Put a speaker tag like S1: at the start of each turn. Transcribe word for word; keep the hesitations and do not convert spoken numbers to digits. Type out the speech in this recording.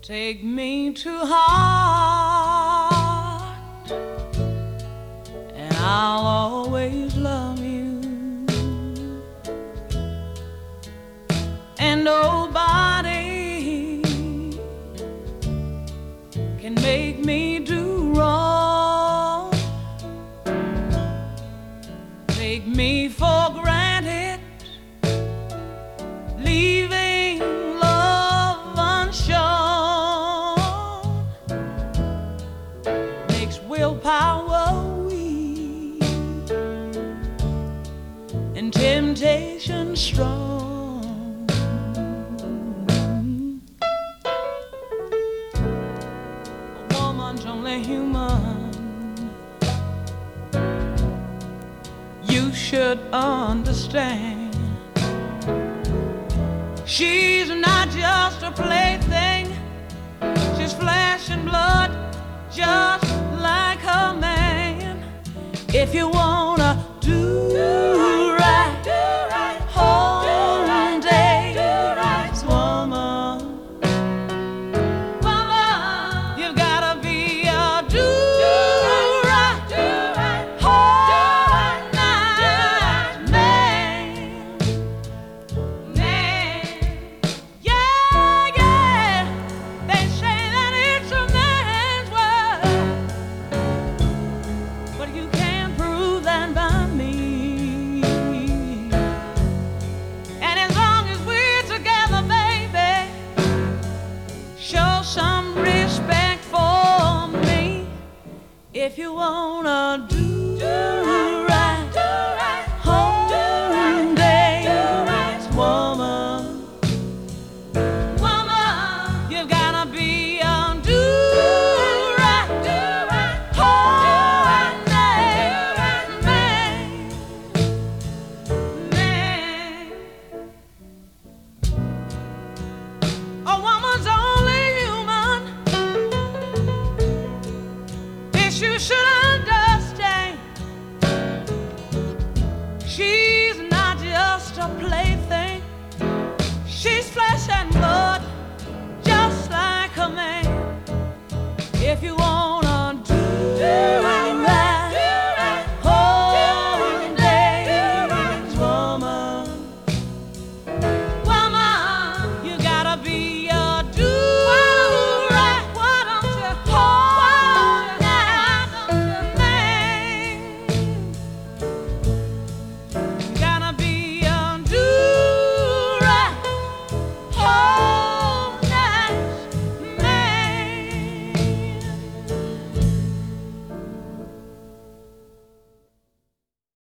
S1: Take me to heart, and I'll always love you. And nobody can make me do wrong. Take me for granted, leaving love unshown, makes willpower weak and temptation strong. A woman's only human. You should understand. She's not just a plaything. She's flesh and blood, just like her man. If you wanna do right, whole day, woman, woman, you gotta be a do right, whole night man, man. Yeah, yeah. They say that it's a man's world, but you can't prove that by me. And as long as we're together, baby, show some respect for me. If you wanna do right, whole day, woman, woman, you've gotta be a do right, whole night man, man. A woman's only human. This you should understand. She's not just a plaything. She's flesh and blood, just like a man. If you want